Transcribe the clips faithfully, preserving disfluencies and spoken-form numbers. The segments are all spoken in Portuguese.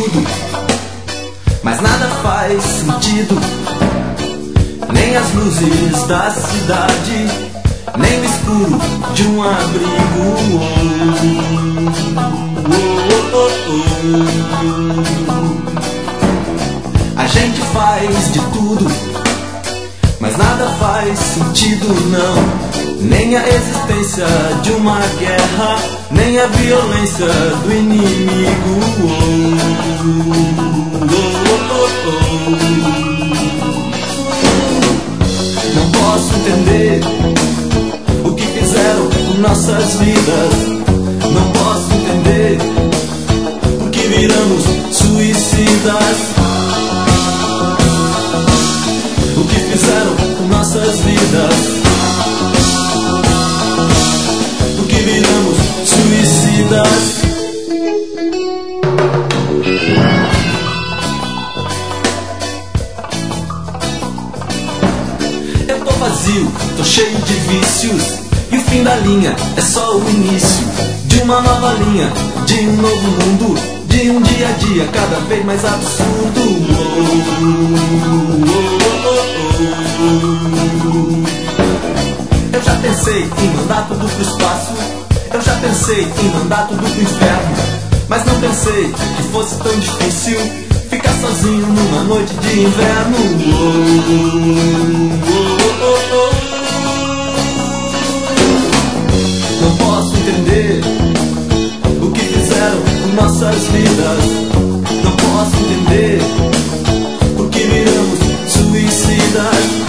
tudo, mas nada faz sentido. Nem as luzes da cidade, nem o escuro de um abrigo. Oh, oh, oh, oh. A gente faz de tudo, mas nada faz sentido não. Nem a existência de uma guerra, nem a violência do inimigo. Oh, oh, oh, oh. Não posso entender o que fizeram com nossas vidas. Não posso entender por que viramos suicidas. O que fizeram com nossas vidas. Por que viramos suicidas. Eu tô vazio, tô cheio de vícios, e o fim da linha é só o início de uma nova linha, de um novo mundo, de um dia a dia cada vez mais absurdo. Oh, oh, oh, oh, oh. Eu já pensei em mandar tudo pro espaço, eu já pensei em mandar tudo pro inferno, mas não pensei que fosse tão difícil ficar sozinho numa noite de inverno. Oh, oh, oh, oh, oh. Não posso entender o que fizeram com nossas vidas. Não posso entender por que viramos suicidas.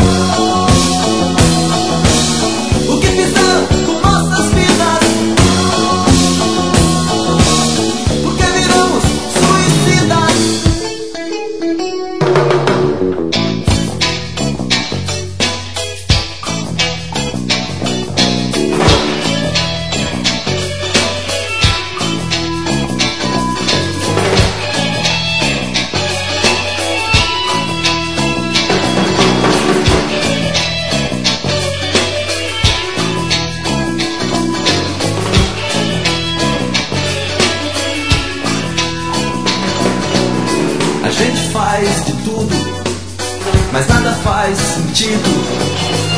A gente faz de tudo, mas nada faz sentido.